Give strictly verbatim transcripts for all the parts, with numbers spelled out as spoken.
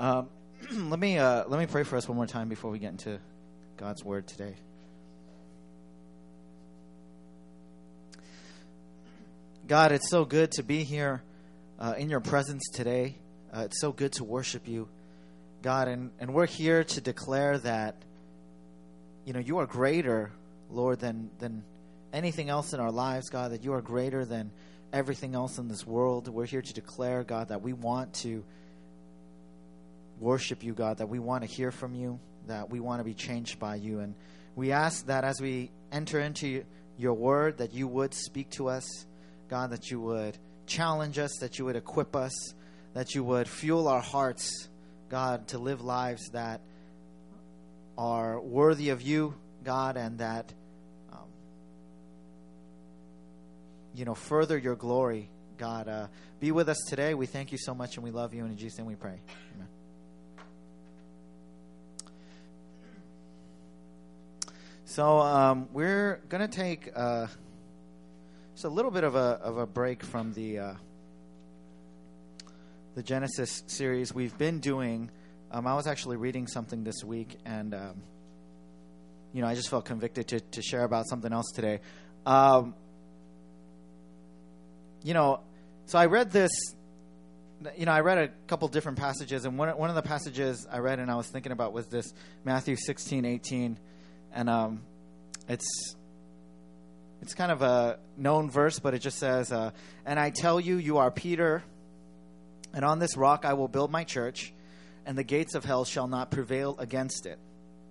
Um, let me uh, let me pray for us one more time before we get into God's word today. God, it's so good to be here uh, in your presence today. Uh, it's so good to worship you, God, and, and we're here to declare that, you know, you are greater, Lord, than than anything else in our lives, God, that you are greater than everything else in this world. We're here to declare, God, that we want to worship you, God, that we want to hear from you, that we want to be changed by you. And we ask that as we enter into your word, that you would speak to us, God, that you would challenge us, that you would equip us, that you would fuel our hearts, God, to live lives that are worthy of you, God, and that, um, you know, further your glory, God. Uh, be with us today. We thank you so much and we love you. And in Jesus' name we pray. Amen. So um, we're going to take uh, just a little bit of a of a break from the uh, the Genesis series we've been doing. Um, I was actually reading something this week, and um, you know, I just felt convicted to to share about something else today. Um, you know, so I read this. You know, I read a couple different passages, and one one of the passages I read and I was thinking about was this Matthew sixteen eighteen. And um, it's it's kind of a known verse, but it just says, uh, "And I tell you, you are Peter, and on this rock I will build my church, and the gates of hell shall not prevail against it."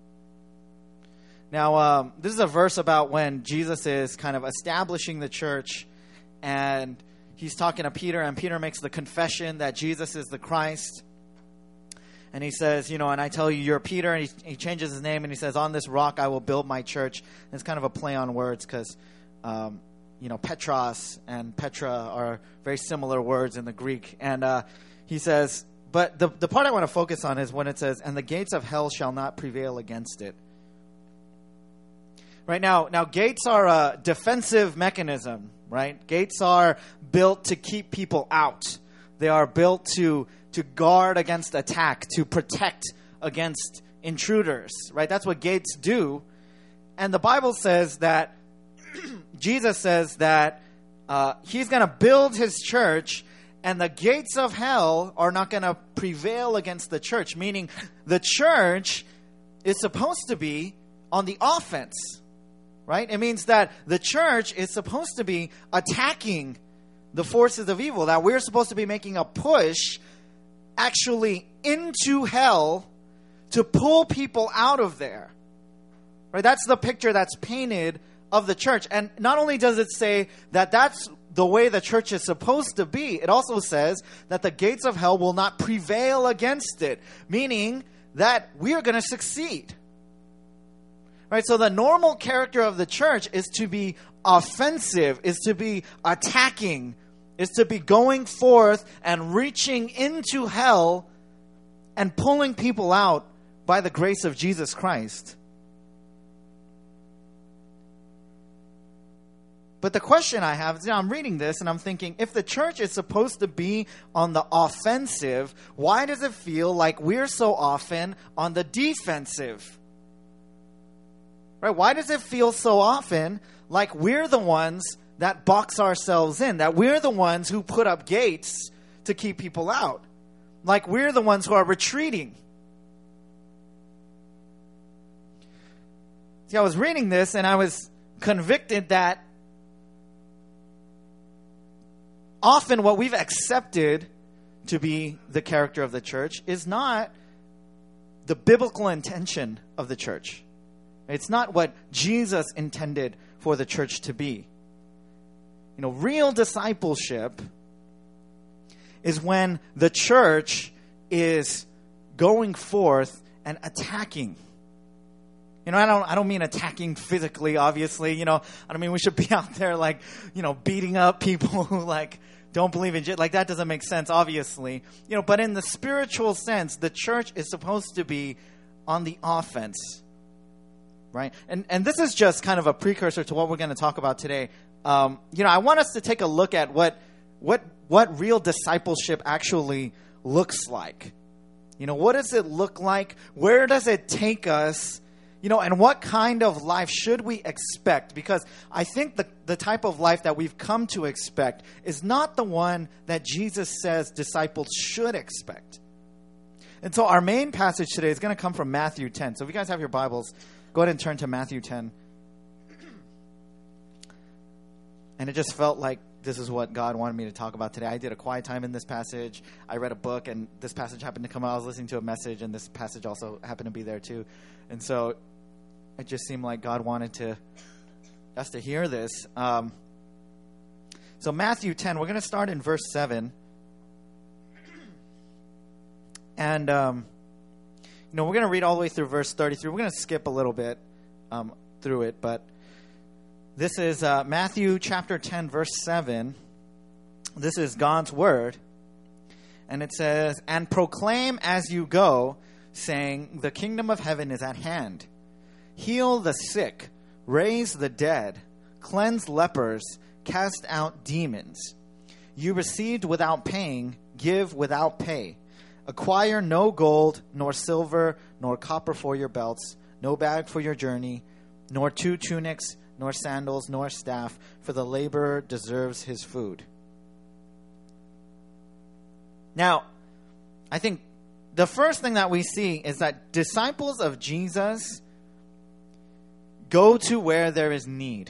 Now, um, this is a verse about when Jesus is kind of establishing the church, and he's talking to Peter, and Peter makes the confession that Jesus is the Christ. And he says, you know, and I tell you, you're Peter. And he, he changes his name and he says, on this rock I will build my church. And it's kind of a play on words because, um, you know, Petros and Petra are very similar words in the Greek. And uh, he says, but the, the part I want to focus on is when it says, and the gates of hell shall not prevail against it. Right now, now gates are a defensive mechanism, right? Gates are built to keep people out. They are built to to guard against attack, to protect against intruders, right? That's what gates do. And the Bible says that, Jesus says that uh, he's going to build his church and the gates of hell are not going to prevail against the church, meaning the church is supposed to be on the offense, right? It means that the church is supposed to be attacking the forces of evil, that we're supposed to be making a push actually into hell to pull people out of there. Right? That's the picture that's painted of the church. And not only does it say that that's the way the church is supposed to be, it also says that the gates of hell will not prevail against it, meaning that we are going to succeed. Right? So the normal character of the church is to be offensive, is to be attacking, is to be going forth and reaching into hell and pulling people out by the grace of Jesus Christ. But the question I have is, you know, I'm reading this and I'm thinking, if the church is supposed to be on the offensive, why does it feel like we're so often on the defensive? Right? Why does it feel so often like we're the ones that box ourselves in, that we're the ones who put up gates to keep people out, like we're the ones who are retreating? See, I was reading this and I was convicted that often what we've accepted to be the character of the church is not the biblical intention of the church. It's not what Jesus intended for the church to be. You know, real discipleship is when the church is going forth and attacking. You know, I don't I don't mean attacking physically, obviously. You know, I don't mean we should be out there like, you know, beating up people who like don't believe in Jesus. Like that doesn't make sense, obviously. You know, but in the spiritual sense, the church is supposed to be on the offense. Right? And and this is just kind of a precursor to what we're going to talk about today. Um, you know, I want us to take a look at what what what real discipleship actually looks like. You know, what does it look like? Where does it take us? You know, and what kind of life should we expect? Because I think the, the type of life that we've come to expect is not the one that Jesus says disciples should expect. And so our main passage today is going to come from Matthew ten. So if you guys have your Bibles, go ahead and turn to Matthew ten. And it just felt like this is what God wanted me to talk about today. I did a quiet time in this passage. I read a book, and this passage happened to come out. I was listening to a message, and this passage also happened to be there too. And so it just seemed like God wanted to us to hear this. Um, so Matthew ten, we're going to start in verse seven. And, um, you know, we're going to read all the way through verse thirty-three. We're going to skip a little bit um, through it, but this is uh, Matthew chapter ten, verse seven. This is God's word. And it says, "And proclaim as you go, saying, the kingdom of heaven is at hand. Heal the sick, raise the dead, cleanse lepers, cast out demons. You received without paying, give without pay. Acquire no gold, nor silver, nor copper for your belts, no bag for your journey, nor two tunics, nor sandals, nor staff, for the laborer deserves his food." Now, I think the first thing that we see is that disciples of Jesus go to where there is need.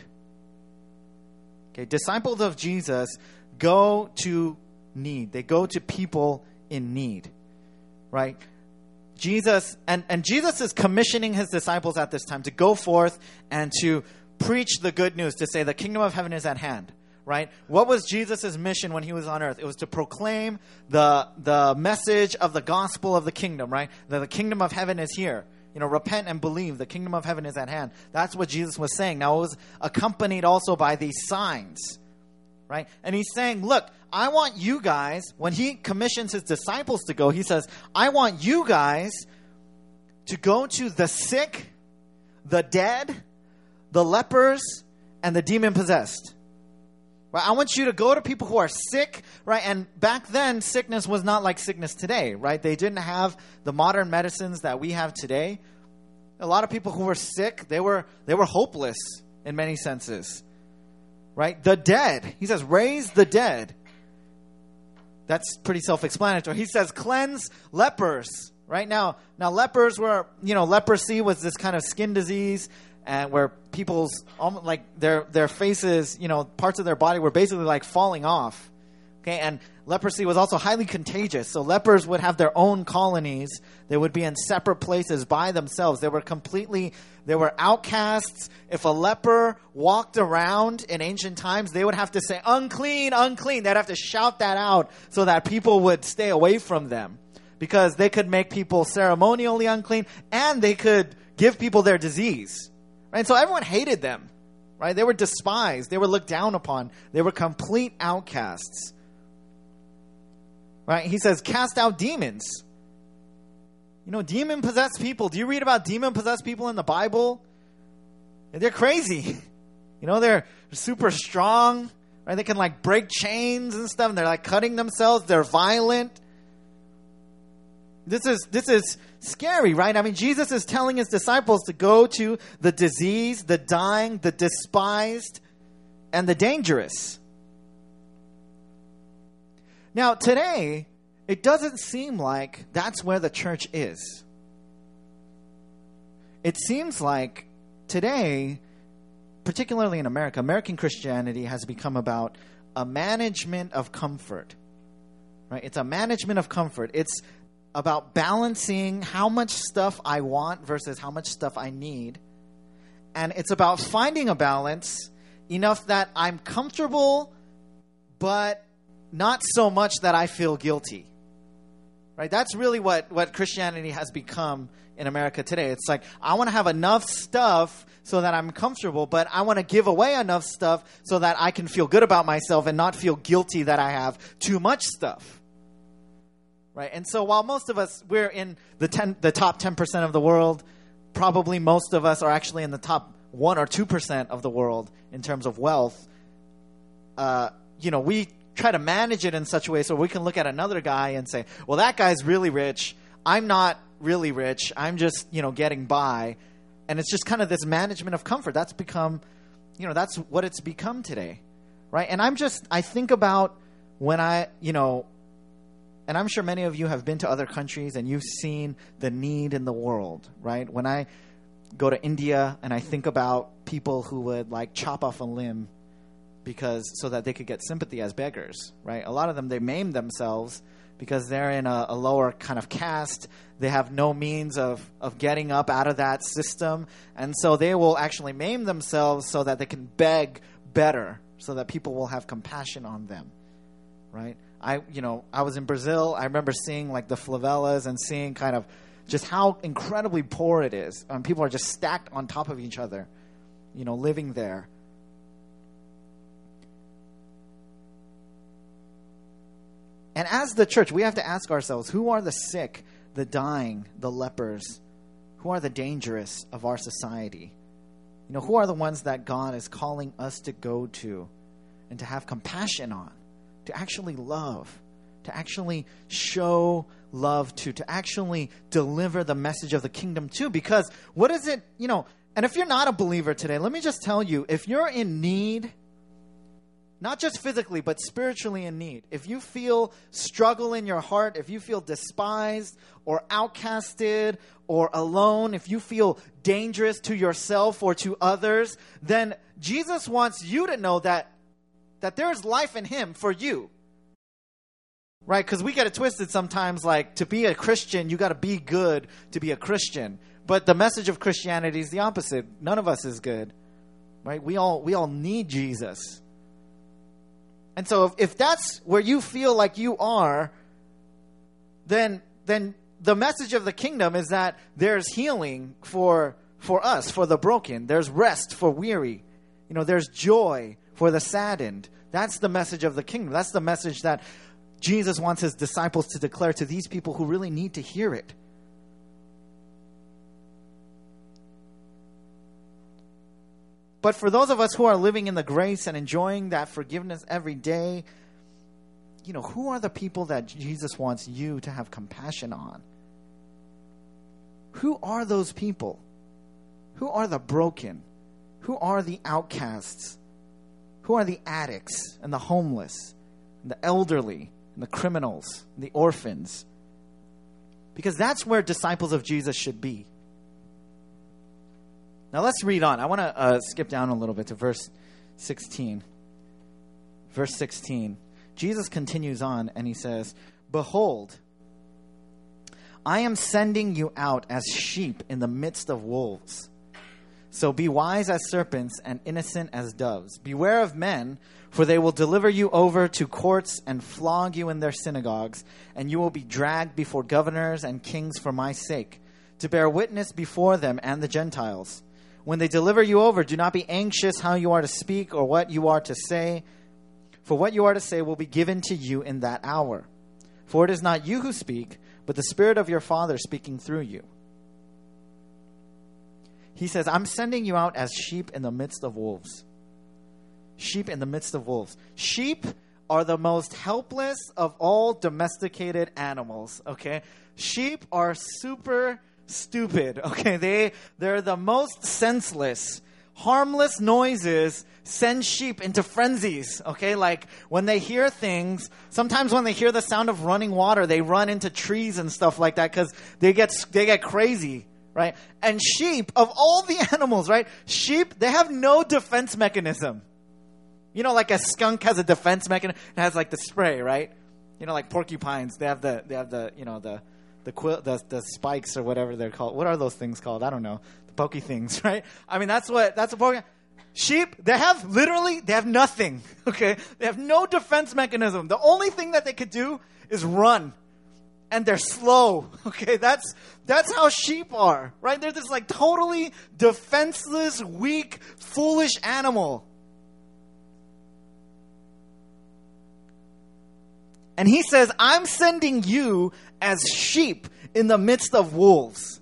Okay, disciples of Jesus go to need. They go to people in need, right? Jesus, and, and Jesus is commissioning his disciples at this time to go forth and to preach the good news, to say the kingdom of heaven is at hand, right? What was Jesus' mission when he was on earth? It was to proclaim the, the message of the gospel of the kingdom, right? That the kingdom of heaven is here. You know, repent and believe. The kingdom of heaven is at hand. That's what Jesus was saying. Now, it was accompanied also by these signs, right? And he's saying, look, I want you guys, when he commissions his disciples to go, he says, I want you guys to go to the sick, the dead, the lepers, and the demon-possessed. Right? I want you to go to people who are sick, right? And back then, sickness was not like sickness today, right? They didn't have the modern medicines that we have today. A lot of people who were sick, they were they were hopeless in many senses, right? The dead, he says, raise the dead. That's pretty self-explanatory. He says, cleanse lepers, right? Now, now lepers were, you know, leprosy was this kind of skin disease, and where people's, like, their their faces, you know, parts of their body were basically like falling off. Okay, and leprosy was also highly contagious. So lepers would have their own colonies. They would be in separate places by themselves. They were completely, they were outcasts. If a leper walked around in ancient times, they would have to say, unclean, unclean. They'd have to shout that out so that people would stay away from them, because they could make people ceremonially unclean, and they could give people their disease. Right? So everyone hated them, right? They were despised. They were looked down upon. They were complete outcasts, right? He says, cast out demons. You know, demon-possessed people. Do you read about demon-possessed people in the Bible? They're crazy. You know, they're super strong, right? They can, like, break chains and stuff. And they're, like, cutting themselves. They're violent. This is this is scary, right? I mean, Jesus is telling his disciples to go to the diseased, the dying, the despised, and the dangerous. Now, today, it doesn't seem like that's where the church is. It seems like today, particularly in America, American Christianity has become about a management of comfort, right? It's a management of comfort. It's about balancing how much stuff I want versus how much stuff I need. And it's about finding a balance enough that I'm comfortable, but not so much that I feel guilty. Right? That's really what, what Christianity has become in America today. It's like, I want to have enough stuff so that I'm comfortable, but I want to give away enough stuff so that I can feel good about myself and not feel guilty that I have too much stuff. Right? And so while most of us, we're in the ten, the top ten percent of the world, probably most of us are actually in the top one or two percent of the world in terms of wealth. Uh, you know, we try to manage it in such a way so we can look at another guy and say, well, that guy's really rich. I'm not really rich. I'm just, you know, getting by. And it's just kind of this management of comfort. That's become, you know, that's what it's become today, right? And I'm just, I think about when I, you know, and I'm sure many of you have been to other countries and you've seen the need in the world, right? When I go to India and I think about people who would like chop off a limb because so that they could get sympathy as beggars, right? A lot of them, they maim themselves because they're in a, a lower kind of caste. They have no means of, of getting up out of that system. And so they will actually maim themselves so that they can beg better, so that people will have compassion on them, right? I, you know, I was in Brazil. I remember seeing like the favelas and seeing kind of just how incredibly poor it is. Um, people are just stacked on top of each other, you know, living there. And as the church, we have to ask ourselves, who are the sick, the dying, the lepers? Who are the dangerous of our society? You know, who are the ones that God is calling us to go to and to have compassion on, to actually love, to actually show love to, to actually deliver the message of the kingdom to? Because what is it, you know, and if you're not a believer today, let me just tell you, if you're in need, not just physically, but spiritually in need. If you feel struggle in your heart, if you feel despised or outcasted or alone, if you feel dangerous to yourself or to others, then Jesus wants you to know that, that there is life in him for you. Right? Because we get it twisted sometimes, like to be a Christian, you got to be good to be a Christian. But the message of Christianity is the opposite. None of us is good. Right? We all we all need Jesus. And so if, if that's where you feel like you are, then then the message of the kingdom is that there's healing for for us, for the broken. There's rest for weary. You know, there's joy for the saddened. That's the message of the kingdom. That's the message that Jesus wants his disciples to declare to these people who really need to hear it. But for those of us who are living in the grace and enjoying that forgiveness every day, you know, who are the people that Jesus wants you to have compassion on? Who are those people? Who are the broken? Who are the outcasts? Who are the addicts and the homeless and the elderly and the criminals and the orphans? Because that's where disciples of Jesus should be. Now let's read on. I want to uh, skip down a little bit to verse sixteen. Verse sixteen. Jesus continues on and he says, "Behold, I am sending you out as sheep in the midst of wolves. So be wise as serpents and innocent as doves. Beware of men, for they will deliver you over to courts and flog you in their synagogues, and you will be dragged before governors and kings for my sake, to bear witness before them and the Gentiles. When they deliver you over, do not be anxious how you are to speak or what you are to say, for what you are to say will be given to you in that hour. For it is not you who speak, but the Spirit of your Father speaking through you." He says, I'm sending you out as sheep in the midst of wolves. Sheep in the midst of wolves. Sheep are the most helpless of all domesticated animals, okay? Sheep are super stupid, okay? They, they're the most senseless. Harmless noises send sheep into frenzies, okay? Like when they hear things, sometimes when they hear the sound of running water, they run into trees and stuff like that because they get they get crazy, right? And sheep, of all the animals, right? Sheep, they have no defense mechanism. You know, like a skunk has a defense mechanism. It has like the spray, right? You know, like porcupines, they have the they have the you know the the quill the the spikes or whatever they're called. What are those things called? I don't know. The pokey things, right? I mean, that's what that's a porcupine. Sheep, they have literally they have nothing. Okay, they have no defense mechanism. The only thing that they could do is run, and they're slow. Okay, that's that's how sheep are, right? They're this like totally defenseless, weak, foolish animal. And he says, I'm sending you as sheep in the midst of wolves.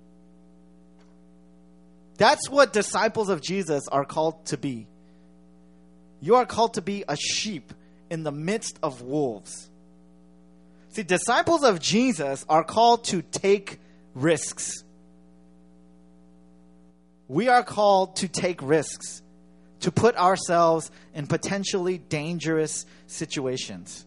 That's what disciples of Jesus are called to be. You are called to be a sheep in the midst of wolves. See, disciples of Jesus are called to take risks. We are called to take risks, to put ourselves in potentially dangerous situations.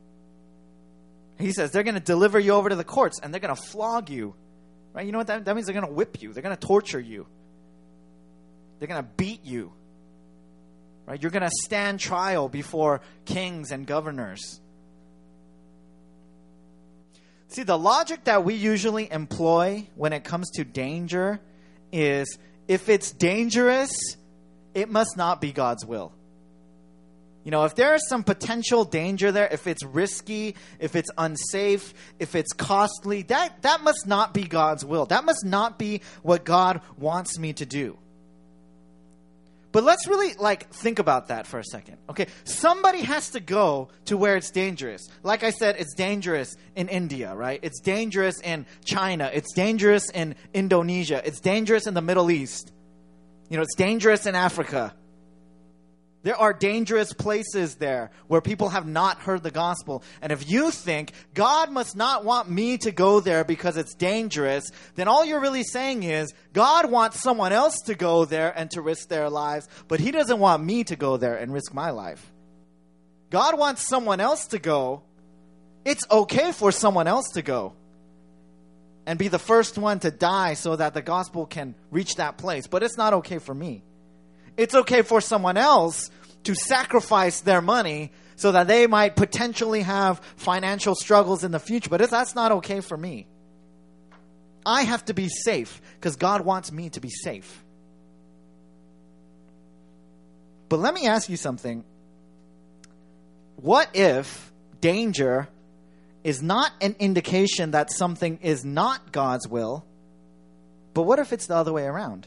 He says they're going to deliver you over to the courts and they're going to flog you. Right? You know what that, that means? They're going to whip you. They're going to torture you. They're going to beat you. Right? You're going to stand trial before kings and governors. See, the logic that we usually employ when it comes to danger is if it's dangerous, it must not be God's will. You know, if there is some potential danger there, if it's risky, if it's unsafe, if it's costly, that, that must not be God's will. That must not be what God wants me to do. But let's really, like, think about that for a second. Okay, somebody has to go to where it's dangerous. Like I said, it's dangerous in India, right? It's dangerous in China. It's dangerous in Indonesia. It's dangerous in the Middle East. You know, it's dangerous in Africa. There are dangerous places there where people have not heard the gospel. And if you think God must not want me to go there because it's dangerous, then all you're really saying is God wants someone else to go there and to risk their lives, but he doesn't want me to go there and risk my life. God wants someone else to go. It's okay for someone else to go and be the first one to die so that the gospel can reach that place. But it's not okay for me. It's okay for someone else to sacrifice their money so that they might potentially have financial struggles in the future. But it's, that's not okay for me. I have to be safe because God wants me to be safe. But let me ask you something. What if danger is not an indication that something is not God's will, but what if it's the other way around?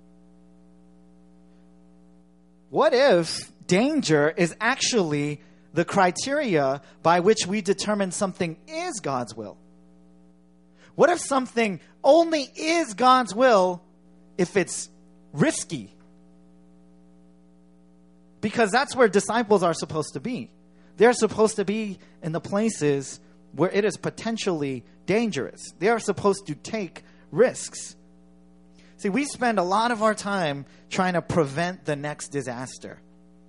What if danger is actually the criteria by which we determine something is God's will? What if something only is God's will if it's risky? Because that's where disciples are supposed to be. They're supposed to be in the places where it is potentially dangerous. They are supposed to take risks. See, we spend a lot of our time trying to prevent the next disaster.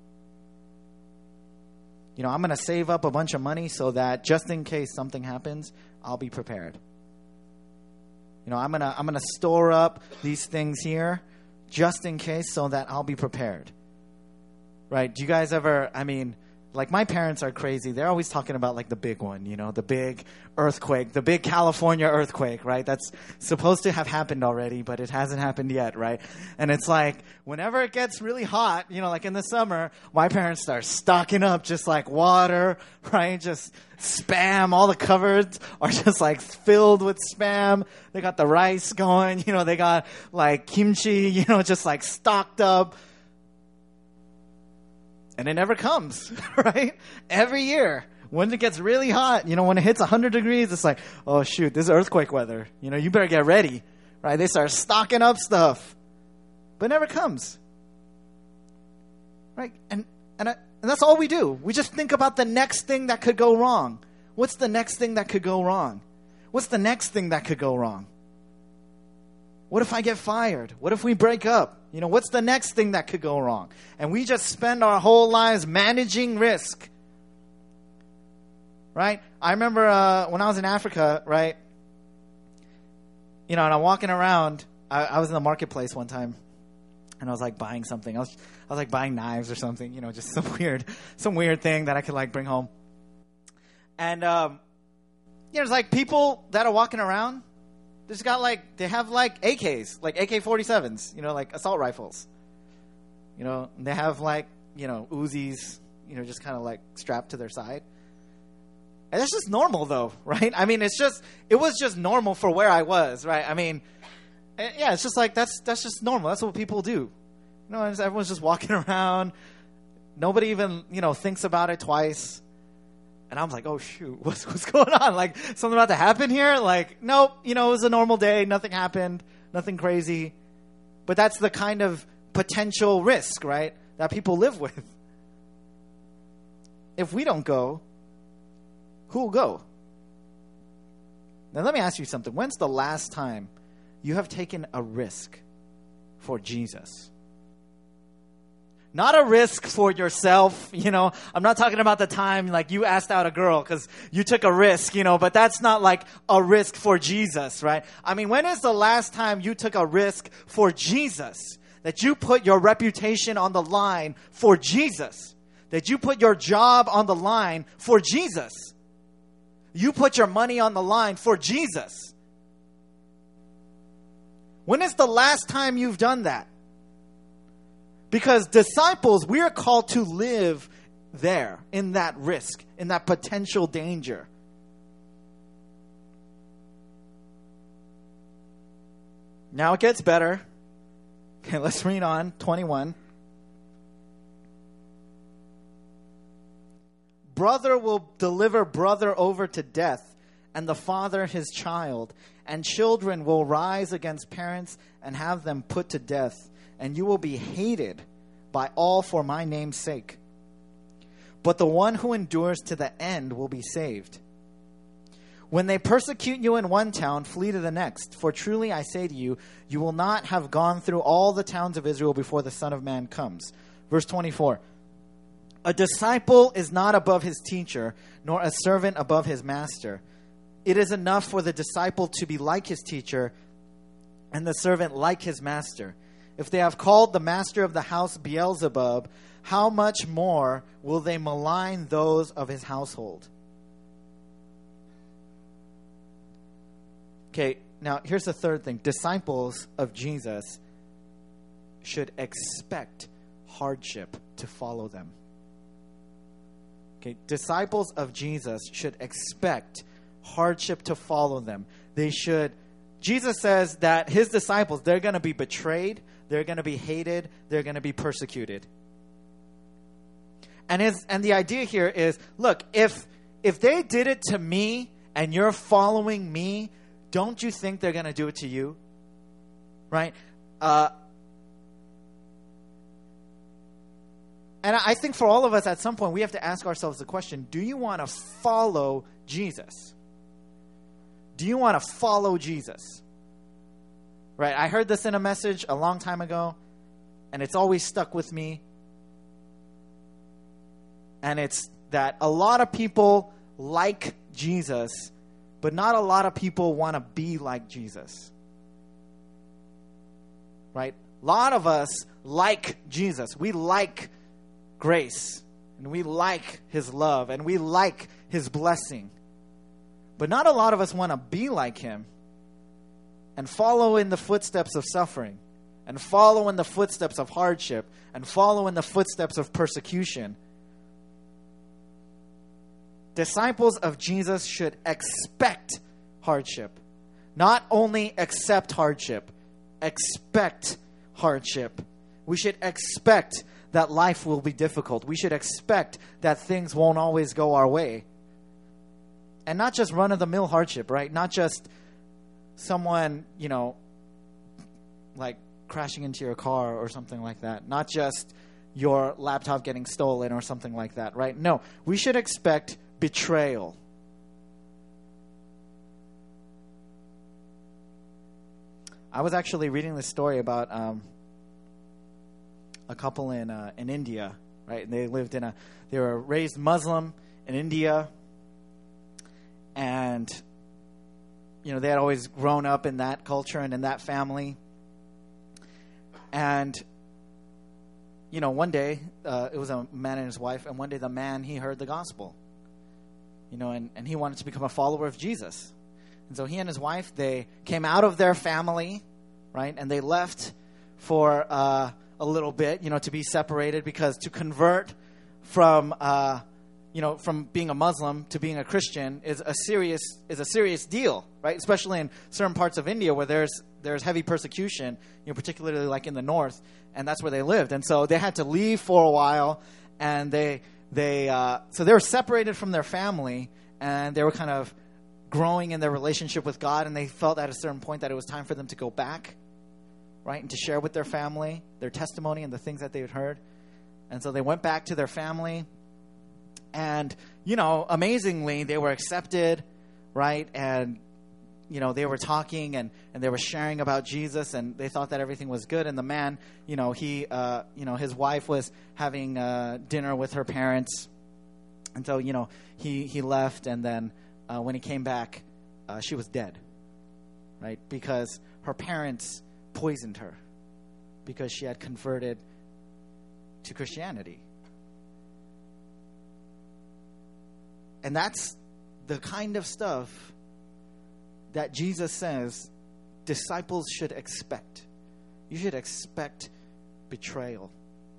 You know, I'm going to save up a bunch of money so that just in case something happens, I'll be prepared. You know, I'm going to I'm going to store up these things here just in case so that I'll be prepared. Right? Do you guys ever, I mean, like my parents are crazy. They're always talking about like the big one, you know, the big earthquake, the big California earthquake, right? That's supposed to have happened already, but it hasn't happened yet, right? And it's like whenever it gets really hot, you know, like in the summer, my parents start stocking up just like water, right? Just Spam. All the cupboards are just like filled with Spam. They got the rice going, you know, they got like kimchi, you know, just like stocked up. And it never comes, right? Every year, when it gets really hot, you know, when it hits one hundred degrees, it's like, oh, shoot, this is earthquake weather. You know, you better get ready, right? They start stocking up stuff. But it never comes, right? And and, I, and that's all we do. We just think about the next thing that could go wrong. What's the next thing that could go wrong? What's the next thing that could go wrong? What if I get fired? What if we break up? You know, what's the next thing that could go wrong? And we just spend our whole lives managing risk. Right? I remember uh, when I was in Africa, right? You know, and I'm walking around. I, I was in the marketplace one time. And I was like buying something. I was, I was like buying knives or something. You know, just some weird, some weird thing that I could like bring home. And, um, you know, there's like people that are walking around. Just got like, they have like A Ks, like A K forty-sevens, you know, like assault rifles. You know, they have like, you know, Uzis, you know, just kind of like strapped to their side. And that's just normal though, right? I mean, it's just, it was just normal for where I was, right? I mean, yeah, it's just like, that's, that's just normal. That's what people do. You know, everyone's just walking around. Nobody even, you know, thinks about it twice. And I was like, oh, shoot, what's what's going on? Like, something about to happen here? Like, nope, you know, it was a normal day. Nothing happened. Nothing crazy. But that's the kind of potential risk, right, that people live with. If we don't go, who will go? Now, let me ask you something. When's the last time you have taken a risk for Jesus? Not a risk for yourself, you know. I'm not talking about the time like you asked out a girl because you took a risk, you know, but that's not like a risk for Jesus, right? I mean, when is the last time you took a risk for Jesus? That you put your reputation on the line for Jesus? That you put your job on the line for Jesus? You put your money on the line for Jesus? When is the last time you've done that? Because disciples, we are called to live there, in that risk, in that potential danger. Now it gets better. Okay, let's read on. twenty-one. Brother will deliver brother over to death, and the father his child, and children will rise against parents and have them put to death, and you will be hated by all for my name's sake. But the one who endures to the end will be saved. When they persecute you in one town, flee to the next. For truly I say to you, you will not have gone through all the towns of Israel before the Son of Man comes. Verse twenty-four. A disciple is not above his teacher, nor a servant above his master. It is enough for the disciple to be like his teacher, and the servant like his master. If they have called the master of the house Beelzebub, how much more will they malign those of his household? Okay, now here's the third thing. Disciples of Jesus should expect hardship to follow them. Okay, disciples of Jesus should expect hardship to follow them. They should, Jesus says that his disciples, they're going to be betrayed, they're going to be hated, they're going to be persecuted. And his, and the idea here is, look, if if they did it to me and you're following me, don't you think they're going to do it to you? Right? Uh And I think for all of us, at some point, we have to ask ourselves the question, do you want to follow Jesus? Do you want to follow Jesus? Right? I heard this in a message a long time ago, and it's always stuck with me. And it's that a lot of people like Jesus, but not a lot of people want to be like Jesus. Right? A lot of us like Jesus. We like grace, and we like his love, and we like his blessing. But not a lot of us want to be like him and follow in the footsteps of suffering, and follow in the footsteps of hardship, and follow in the footsteps of persecution. Disciples of Jesus should expect hardship. Not only accept hardship, expect hardship. We should expect that life will be difficult. We should expect that things won't always go our way. And not just run-of-the-mill hardship, right? Not just someone, you know, like crashing into your car or something like that. Not just your laptop getting stolen or something like that, right? No, we should expect betrayal. I was actually reading this story about um, a couple in uh, in India, right? And they lived in a, they were raised Muslim in India, and you know they had always grown up in that culture and in that family. And you know, one day uh, it was a man and his wife, and one day the man, he heard the gospel, you know, and, and he wanted to become a follower of Jesus. And so he and his wife, they came out of their family, right, and they left for uh, a little bit, you know, to be separated, because to convert from, uh, you know, from being a Muslim to being a Christian is a serious is a serious deal, right? Especially in certain parts of India where there's there's heavy persecution, you know, particularly like in the north, and that's where they lived. And so they had to leave for a while, and they they uh, so they were separated from their family, and they were kind of growing in their relationship with God, and they felt at a certain point that it was time for them to go back, right, and to share with their family their testimony and the things that they had heard. And so they went back to their family, and, you know, amazingly, they were accepted, right, and you know, they were talking and, and they were sharing about Jesus, and they thought that everything was good. And the man, you know, he, uh, you know, his wife was having uh, dinner with her parents. And so, you know, he, he left. And then uh, when he came back, uh, she was dead, right? Because her parents poisoned her because she had converted to Christianity. And that's the kind of stuff that Jesus says disciples should expect. You should expect betrayal.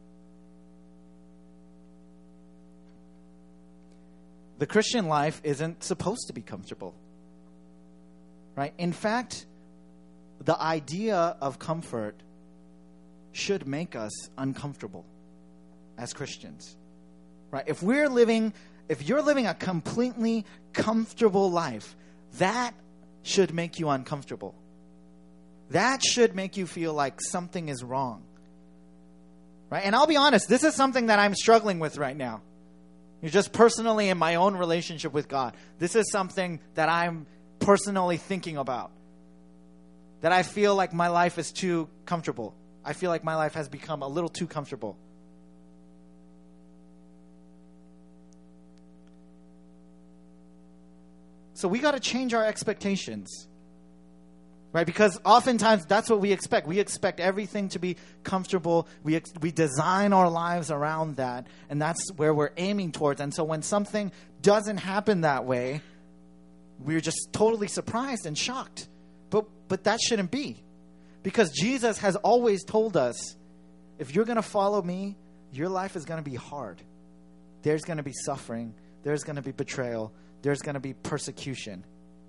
The Christian life isn't supposed to be comfortable, right? In fact, the idea of comfort should make us uncomfortable as Christians, right? If we're living, if you're living a completely comfortable life, that should make you uncomfortable. That should make you feel like something is wrong, right? And I'll be honest, this is something that I'm struggling with right now. It's just personally in my own relationship with God. This is something that I'm personally thinking about. That I feel like my life is too comfortable. I feel like my life has become a little too comfortable. So we got to change our expectations, right? Because oftentimes that's what we expect. We expect everything to be comfortable. We ex- we design our lives around that, and that's where we're aiming towards. And so when something doesn't happen that way, we're just totally surprised and shocked. But but that shouldn't be, because Jesus has always told us, if you're going to follow me, your life is going to be hard. There's going to be suffering. There's going to be betrayal. There's going to be persecution.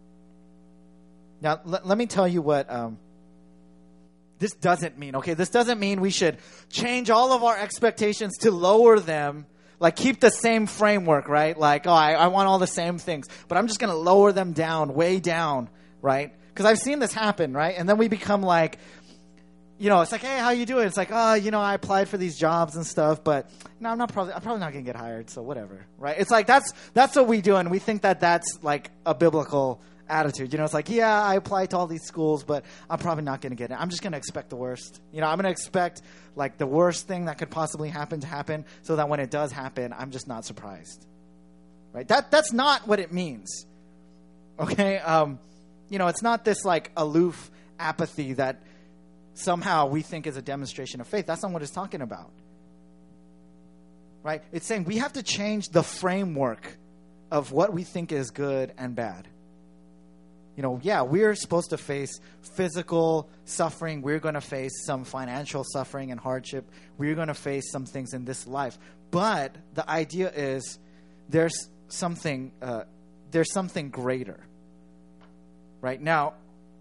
Now, l- let me tell you what um, this doesn't mean, okay? This doesn't mean we should change all of our expectations to lower them, like keep the same framework, right? Like, oh, I, I want all the same things, but I'm just going to lower them down, way down, right? Because I've seen this happen, right? And then we become like, you know, it's like, hey, how you doing? It's like, oh, you know, I applied for these jobs and stuff, but no, I'm not probably, I'm probably not going to get hired, so whatever, right? It's like, that's that's what we do, and we think that that's like a biblical attitude. You know, it's like, yeah, I applied to all these schools, but I'm probably not going to get it. I'm just going to expect the worst. You know, I'm going to expect like the worst thing that could possibly happen to happen, so that when it does happen, I'm just not surprised, right? That That's not what it means, okay? Um, you know, it's not this like aloof apathy that somehow we think is a demonstration of faith. That's not what it's talking about, right? It's saying we have to change the framework of what we think is good and bad. You know, yeah, we're supposed to face physical suffering. We're going to face some financial suffering and hardship. We're going to face some things in this life. But the idea is there's something, uh, there's something greater, right? Now,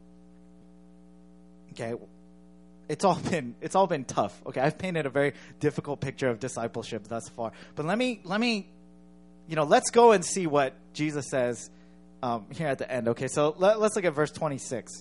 okay, It's all been it's all been tough. Okay, I've painted a very difficult picture of discipleship thus far. But let me let me, you know, let's go and see what Jesus says um, here at the end. Okay, so let, let's look at verse twenty-six.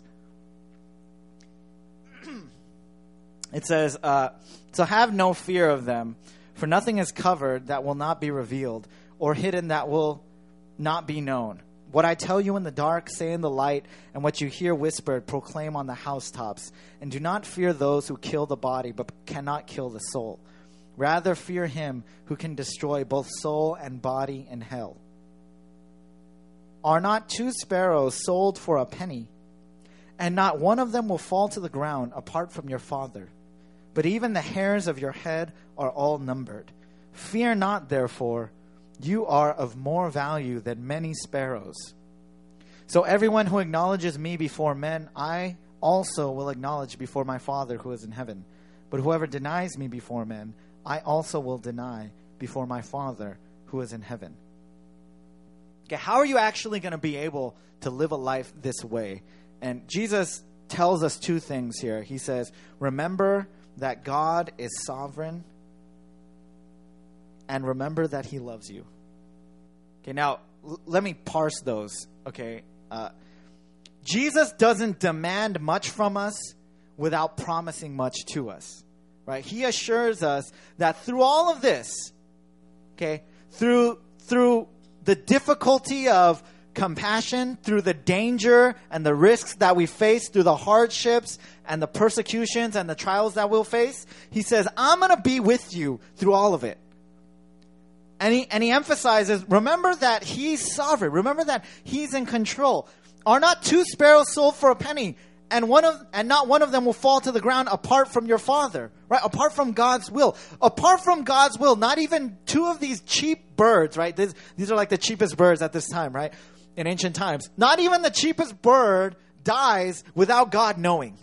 It says, uh, "So have no fear of them, for nothing is covered that will not be revealed, or hidden that will not be known. What I tell you in the dark, say in the light, and what you hear whispered, proclaim on the housetops. And do not fear those who kill the body, but cannot kill the soul. Rather fear him who can destroy both soul and body in hell. Are not two sparrows sold for a penny? And not one of them will fall to the ground apart from your Father. But even the hairs of your head are all numbered. Fear not, therefore. You are of more value than many sparrows. So everyone who acknowledges me before men, I also will acknowledge before my Father who is in heaven. But whoever denies me before men, I also will deny before my Father who is in heaven." Okay, how are you actually going to be able to live a life this way? And Jesus tells us two things here. He says, remember that God is sovereign, and remember that he loves you. Okay, now, l- let me parse those, okay? Uh, Jesus doesn't demand much from us without promising much to us, right? He assures us that through all of this, okay, through through the difficulty of compassion through the danger and the risks that we face, through the hardships and the persecutions and the trials that we'll face. He says, I'm going to be with you through all of it. And he, and he emphasizes, remember that he's sovereign. Remember that he's in control. Are not two sparrows sold for a penny? And one of and not one of them will fall to the ground apart from your Father, right? Apart from God's will. Apart from God's will, not even two of these cheap birds, right? This, these are like the cheapest birds at this time, right? In ancient times. Not even the cheapest bird dies without God knowing.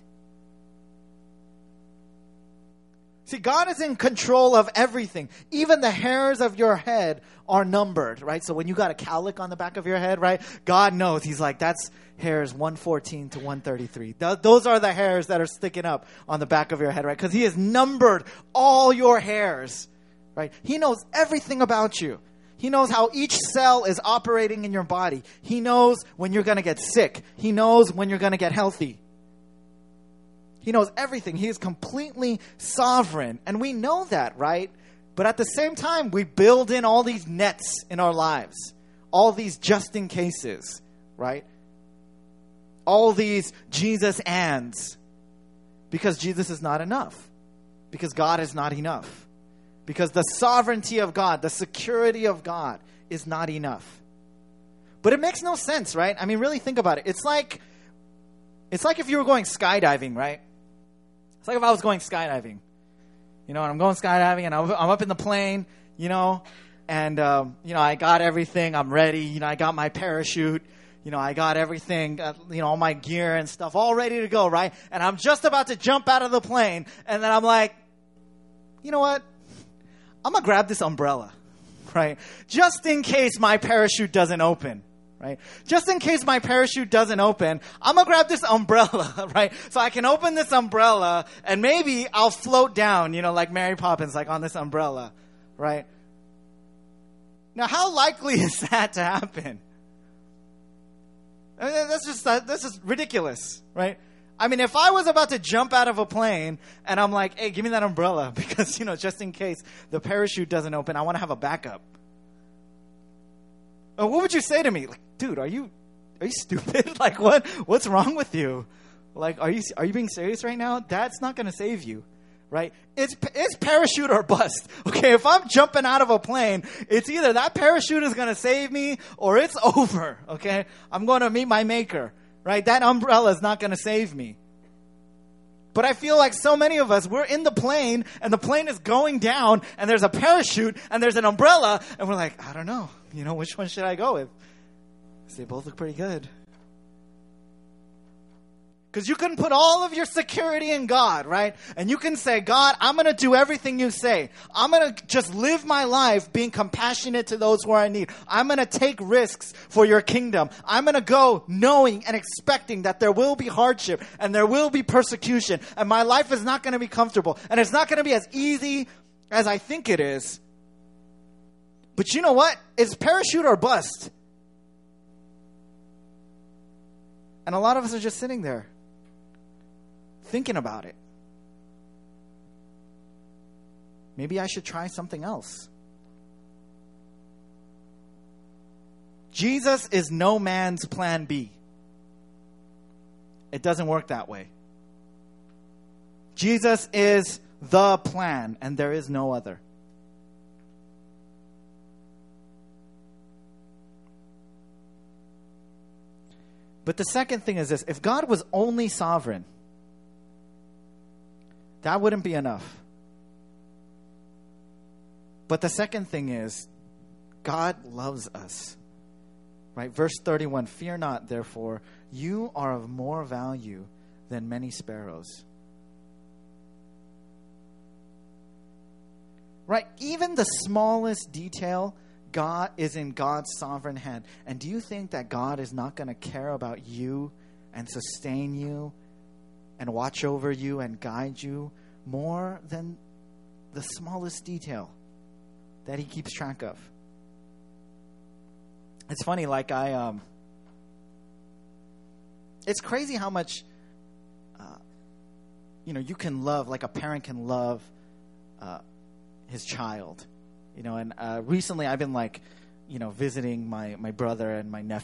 See, God is in control of everything. Even the hairs of your head are numbered, right? So when you got a cowlick on the back of your head, right? God knows. He's like, that's hairs one fourteen to one thirty-three. Th- those are the hairs that are sticking up on the back of your head, right? Because he has numbered all your hairs, right? He knows everything about you. He knows how each cell is operating in your body. He knows when you're going to get sick. He knows when you're going to get healthy. He knows everything. He is completely sovereign. And we know that, right? But at the same time, we build in all these nets in our lives. All these just in cases, right? All these Jesus ands. Because Jesus is not enough. Because God is not enough. Because the sovereignty of God, the security of God is not enough. But it makes no sense, right? I mean, really think about it. It's like, it's like if you were going skydiving, right? It's like if I was going skydiving, you know, and I'm going skydiving and I'm, I'm up in the plane, you know, and, um, you know, I got everything. I'm ready. You know, I got my parachute. You know, I got everything, uh, you know, all my gear and stuff all ready to go, right? And I'm just about to jump out of the plane. And then I'm like, you know what? I'm going to grab this umbrella, right? Just in case my parachute doesn't open. Right? Just in case my parachute doesn't open, I'm going to grab this umbrella, right? So I can open this umbrella and maybe I'll float down, you know, like Mary Poppins, like on this umbrella, right? Now, how likely is that to happen? I mean, that's just, that's just ridiculous, right? I mean, if I was about to jump out of a plane and I'm like, hey, give me that umbrella because, you know, just in case the parachute doesn't open, I want to have a backup. What would you say to me? Like, dude, are you are you stupid? Like, what what's wrong with you? Like, are you are you being serious right now? That's not going to save you, right? It's it's parachute or bust. Okay, if I'm jumping out of a plane, it's either that parachute is going to save me or it's over. Okay, I'm going to meet my maker, right? That umbrella is not going to save me. But I feel like so many of us, we're in the plane and the plane is going down and there's a parachute and there's an umbrella and we're like, I don't know. You know, which one should I go with? Because they both look pretty good. Because you can put all of your security in God, right? And you can say, God, I'm going to do everything you say. I'm going to just live my life being compassionate to those who are in need. I'm going to take risks for your kingdom. I'm going to go knowing and expecting that there will be hardship and there will be persecution. And my life is not going to be comfortable. And it's not going to be as easy as I think it is. But you know what? It's parachute or bust. And a lot of us are just sitting there thinking about it. Maybe I should try something else. Jesus is no man's plan B. It doesn't work that way. Jesus is the plan, and there is no other. But the second thing is this. If God was only sovereign, that wouldn't be enough. But the second thing is, God loves us. Right? Verse thirty-one, fear not, therefore, you are of more value than many sparrows. Right? Even the smallest detail, God is in God's sovereign hand. And do you think that God is not going to care about you and sustain you and watch over you and guide you more than the smallest detail that he keeps track of? It's funny, like I, um, it's crazy how much, uh, you know, you can love, like a parent can love uh, his child, you know, and uh, recently I've been like, you know, visiting my, my brother and my nephew,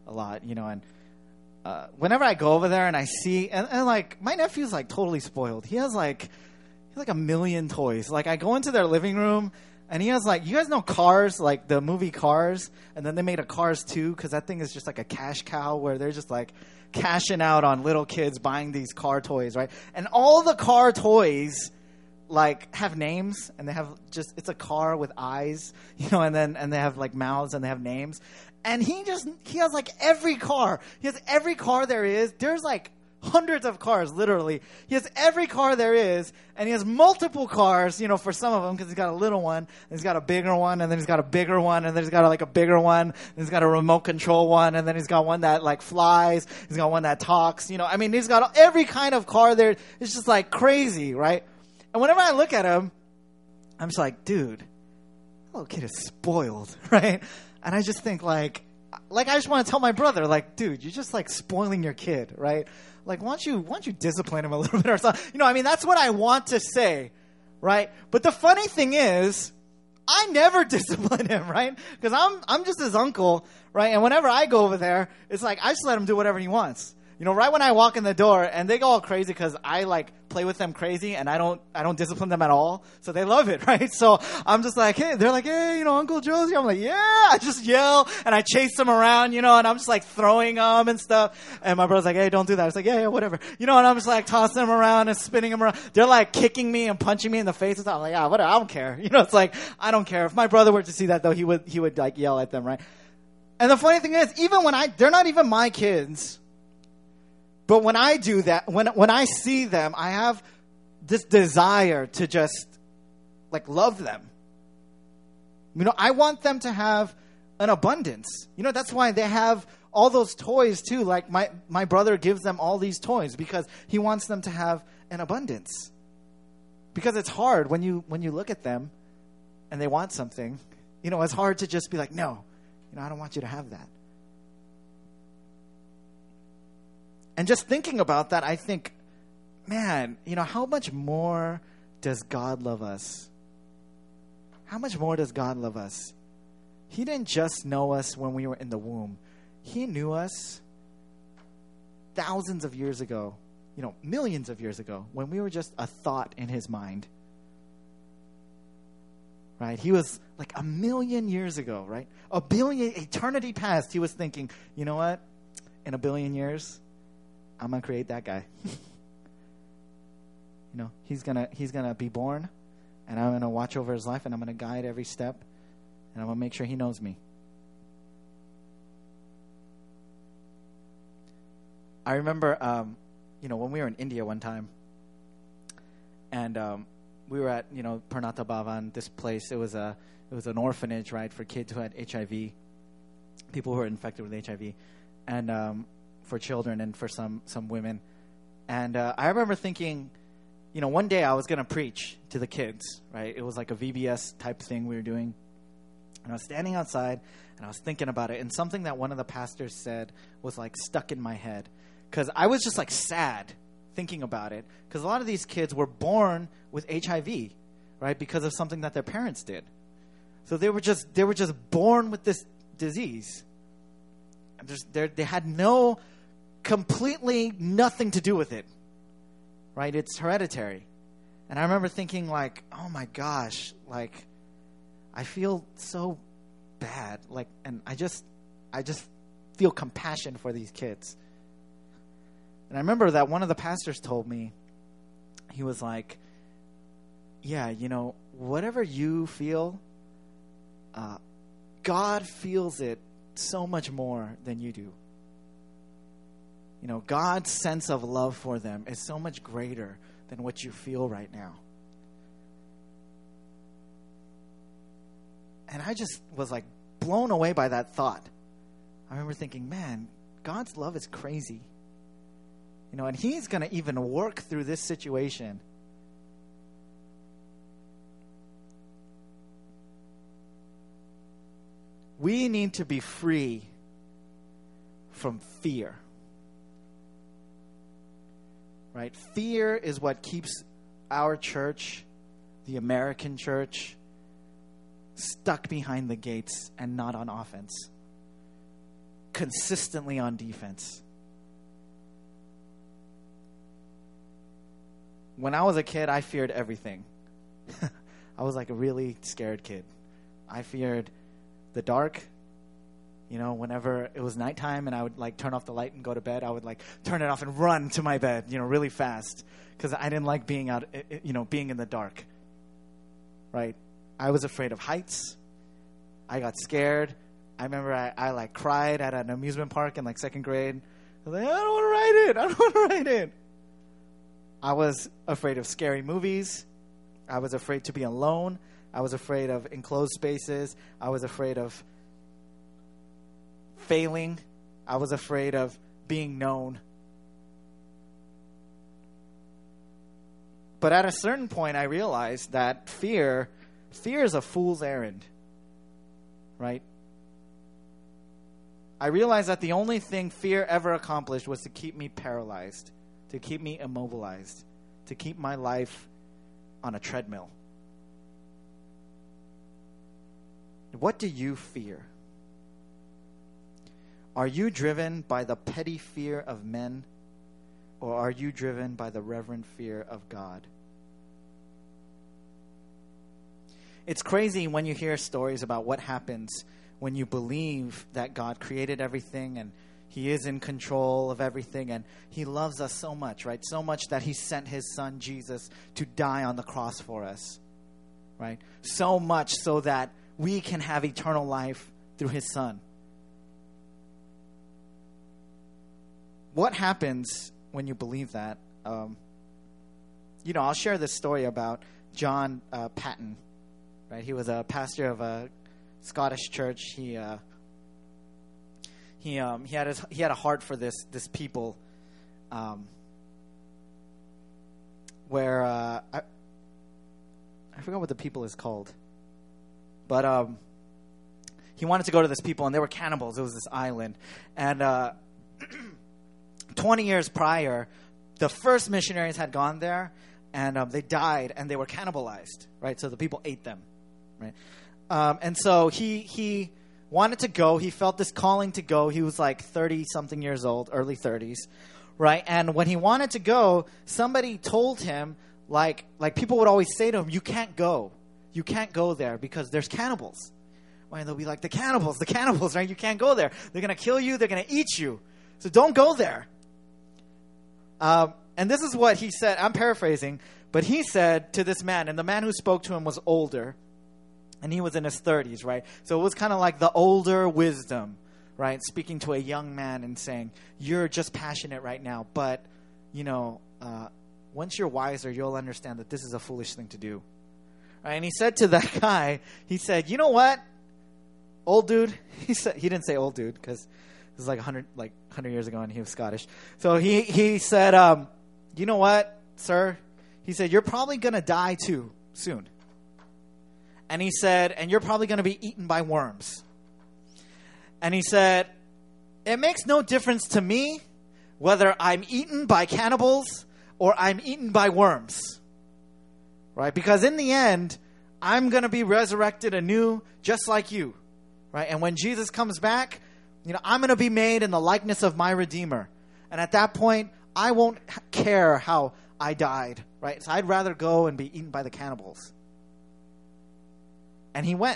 a lot, you know, and uh, whenever I go over there and I see, and, and like my nephew's like totally spoiled. He has like, he has like a million toys. Like I go into their living room and he has like, you guys know Cars, like the movie Cars, and then they made a Cars two because that thing is just like a cash cow where they're just like cashing out on little kids buying these car toys, right? And all the car toys like have names, and they have just, it's a car with eyes, you know, and then and they have like mouths and they have names. And he just, he has like every car. He has every car there is. There's like hundreds of cars, literally. He has every car there is, and he has multiple cars, you know, for some of them, because he's got a little one, and he's got a bigger one, and then he's got a bigger one, and then he's got a, like a bigger one, and he's got a remote control one, and then he's got one that like flies, he's got one that talks, you know. I mean, he's got every kind of car there. It's just like crazy, right? And whenever I look at him, I'm just like, dude, that little kid is spoiled, right? And I just think like, like I just want to tell my brother, like, dude, you're just like spoiling your kid, right? Like, why don't you, why don't you discipline him a little bit or something? You know, I mean, that's what I want to say, right? But the funny thing is, I never discipline him, right? Because I'm, I'm just his uncle, right? And whenever I go over there, it's like, I just let him do whatever he wants. You know, right when I walk in the door, and they go all crazy because I like play with them crazy, and I don't, I don't discipline them at all. So they love it, right? So I'm just like, hey, they're like, hey, you know, Uncle Josie. I'm like, yeah. I just yell and I chase them around, you know, and I'm just like throwing them and stuff. And my brother's like, hey, don't do that. I was like, yeah, yeah, whatever, you know. And I'm just like tossing them around and spinning them around. They're like kicking me and punching me in the face and stuff. I'm like, yeah, whatever. I don't care. You know, it's like I don't care. If my brother were to see that though, he would, he would like yell at them, right? And the funny thing is, even when I, they're not even my kids. But when I do that, when when I see them, I have this desire to just, like, love them. You know, I want them to have an abundance. You know, that's why they have all those toys, too. Like, my, my brother gives them all these toys because he wants them to have an abundance. Because it's hard when you when you look at them and they want something. You know, it's hard to just be like, no, you know, I don't want you to have that. And just thinking about that, I think, man, you know, how much more does God love us? How much more does God love us? He didn't just know us when we were in the womb. He knew us thousands of years ago, you know, millions of years ago, when we were just a thought in his mind. Right? He was like a million years ago, right? A billion, eternity past, he was thinking, you know what? In a billion years, I'm going to create that guy. You know, he's going to he's going to be born, and I'm going to watch over his life, and I'm going to guide every step, and I'm going to make sure he knows me. I remember, um, you know, when we were in India one time, and um, we were at, you know, Pranata Bhavan, this place. It was a it was an orphanage, right, for kids who had H I V, people who were infected with H I V, and um for children and for some, some women. And uh, I remember thinking, you know, one day I was going to preach to the kids, right? It was like a V B S type thing we were doing. And I was standing outside and I was thinking about it. And something that one of the pastors said was like stuck in my head. Because I was just like sad thinking about it. Because a lot of these kids were born with H I V, right? Because of something that their parents did. So they were just, they were just born with this disease. They had no... completely nothing to do with it, right? It's hereditary. And I remember thinking like, oh my gosh, like I feel so bad. Like, and I just, I just feel compassion for these kids. And I remember that one of the pastors told me, he was like, yeah, you know, whatever you feel, uh, God feels it so much more than you do. You know, God's sense of love for them is so much greater than what you feel right now. And I just was like blown away by that thought. I remember thinking, man, God's love is crazy. You know, and he's going to even work through this situation. We need to be free from fear. Right? Fear is what keeps our church, the American church, stuck behind the gates and not on offense. consistently on defense. When I was a kid, I feared everything. I was like a really scared kid. I feared the dark. You know, whenever it was nighttime and I would like turn off the light and go to bed, I would like turn it off and run to my bed, you know, really fast, because I didn't like being out, you know, being in the dark. Right? I was afraid of heights. I got scared. I remember I, I like cried at an amusement park in like second grade. I was like, I don't want to ride it. I don't want to ride it. I was afraid of scary movies. I was afraid to be alone. I was afraid of enclosed spaces. I was afraid of failing. I was afraid of being known. But at a certain point, I realized that fear, fear is a fool's errand, right? I realized that the only thing fear ever accomplished was to keep me paralyzed, to keep me immobilized, to keep my life on a treadmill. What do you fear? Are you driven by the petty fear of men, or are you driven by the reverent fear of God? It's crazy when you hear stories about what happens when you believe that God created everything and He is in control of everything and He loves us so much, right? So much that He sent His Son Jesus to die on the cross for us, right? So much so that we can have eternal life through His Son. What happens when you believe that? Um, you know, I'll share this story about John uh, Paton. Right, he was a pastor of a Scottish church. He uh, he um, he had his, he had a heart for this this people, um, where uh, I I forgot what the people is called, but um, he wanted to go to this people, and they were cannibals. It was this island, and uh, twenty years prior, the first missionaries had gone there, and um, they died, and they were cannibalized. Right, so the people ate them. Right, um, and so he he wanted to go. He felt this calling to go. He was like thirty something years old, early thirties, right? And when he wanted to go, somebody told him, like like people would always say to him, "You can't go, you can't go there because there's cannibals." Right? And they'll be like, "The cannibals, the cannibals, right? You can't go there. They're gonna kill you. They're gonna eat you. So don't go there." Um, and this is what he said. I'm paraphrasing, but he said to this man, and the man who spoke to him was older. And he was in his thirties, right? So it was kind of like the older wisdom, right? Speaking to a young man and saying, you're just passionate right now. But, you know, uh, once you're wiser, you'll understand that this is a foolish thing to do. Right? And he said to that guy, he said, you know what, old dude? He said he didn't say old dude because this was like one hundred, like one hundred years ago and he was Scottish. So he, he said, um, you know what, sir? He said, you're probably going to die too soon. And he said, and you're probably going to be eaten by worms. And he said, it makes no difference to me whether I'm eaten by cannibals or I'm eaten by worms. Right? Because in the end, I'm going to be resurrected anew just like you. Right? And when Jesus comes back, you know, I'm going to be made in the likeness of my Redeemer. And at that point, I won't care how I died. Right? So I'd rather go and be eaten by the cannibals. And he went.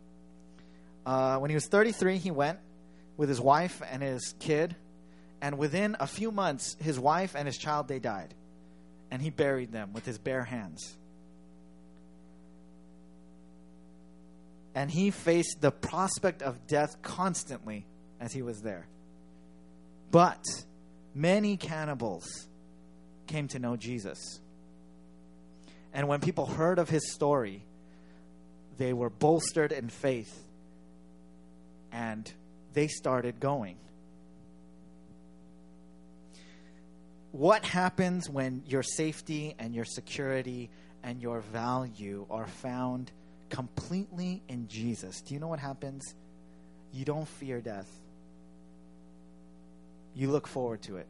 Uh, when he was thirty-three, he went with his wife and his kid. And within a few months, his wife and his child, they died. And he buried them with his bare hands. And he faced the prospect of death constantly as he was there. But many cannibals came to know Jesus. And when people heard of his story, they were bolstered in faith, and they started going. What happens when your safety and your security and your value are found completely in Jesus? Do you know what happens? You don't fear death. You look forward to it.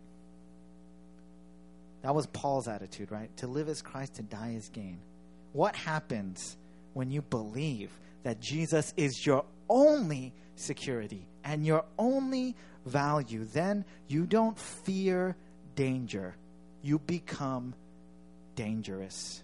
That was Paul's attitude, right? To live is Christ, to die is gain. What happens when you believe that Jesus is your only security and your only value, then you don't fear danger. You become dangerous.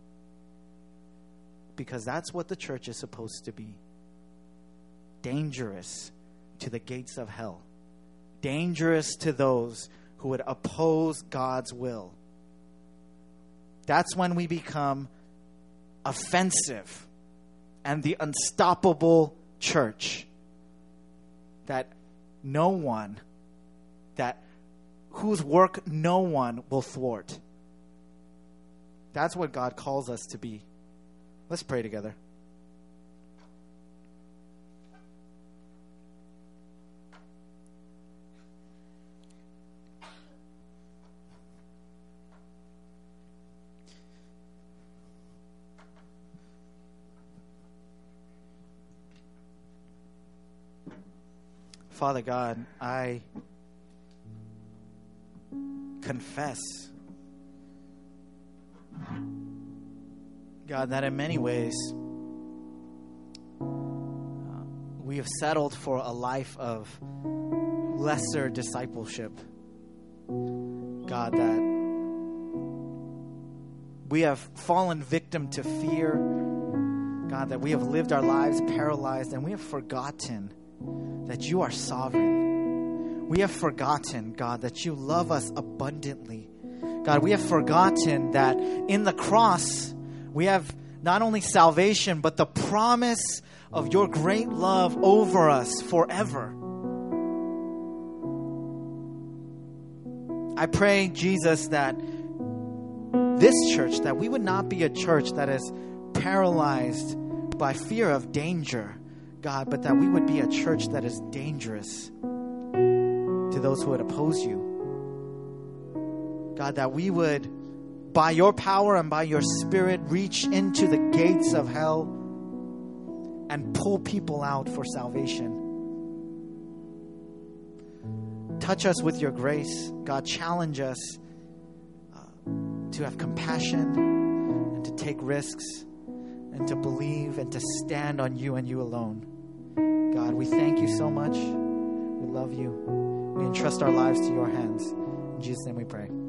Because that's what the church is supposed to be. Dangerous to the gates of hell. Dangerous to those who would oppose God's will. That's when we become offensive and the unstoppable church that no one, that whose work no one will thwart. That's what God calls us to be. Let's pray together. Father God, I confess, God, that in many ways uh, we have settled for a life of lesser discipleship. God, that we have fallen victim to fear. God, that we have lived our lives paralyzed and we have forgotten that you are sovereign. We have forgotten, God, that you love us abundantly. God, we have forgotten that in the cross, we have not only salvation, but the promise of your great love over us forever. I pray, Jesus, that this church, that we would not be a church that is paralyzed by fear of danger, God, but that we would be a church that is dangerous to those who would oppose you. God, that we would, by your power and by your Spirit, reach into the gates of hell and pull people out for salvation. Touch us with your grace. God, challenge us uh, to have compassion and to take risks and to believe and to stand on you and you alone. God, we thank you so much. We love you. We entrust our lives to your hands. In Jesus' name we pray.